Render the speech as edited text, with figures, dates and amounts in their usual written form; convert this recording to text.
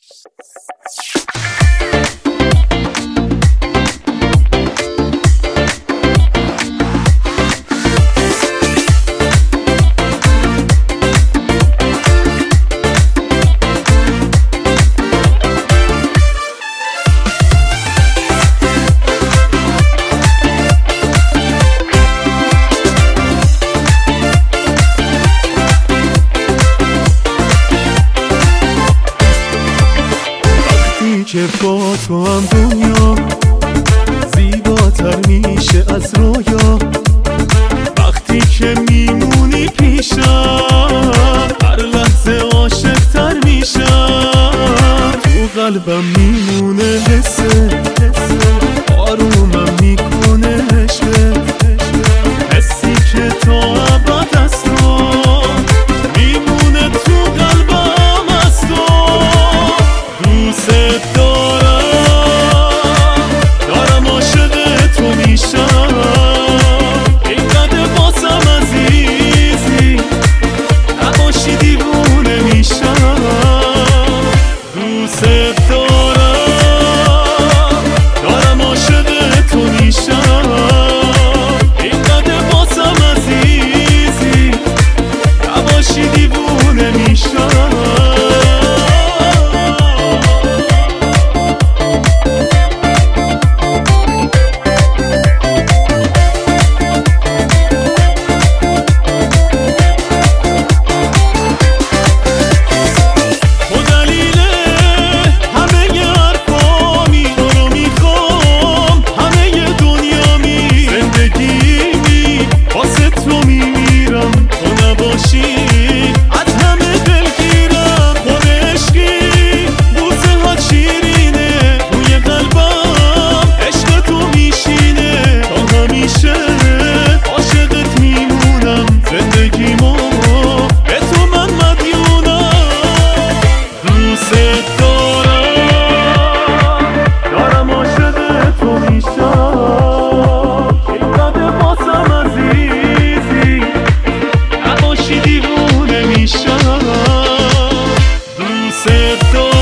که با تو هم دنیا زیباتر میشه از رویا، وقتی که میمونی پیشم هر لحظه عاشق‌تر میشم، تو قلبم میمونه حسه آرومم میکنه عشقه، حسی که تا ابد است تو میمونه تو قلبم از تو. دوست دارم عاشق تو میشم، اینقدر بازم عزیزی نباشی دیوونه میشم. دوست دارم عاشق تو میشم، اینقدر بازم عزیزی نباشی دیوونه میشم. دیوونه میشم. دوست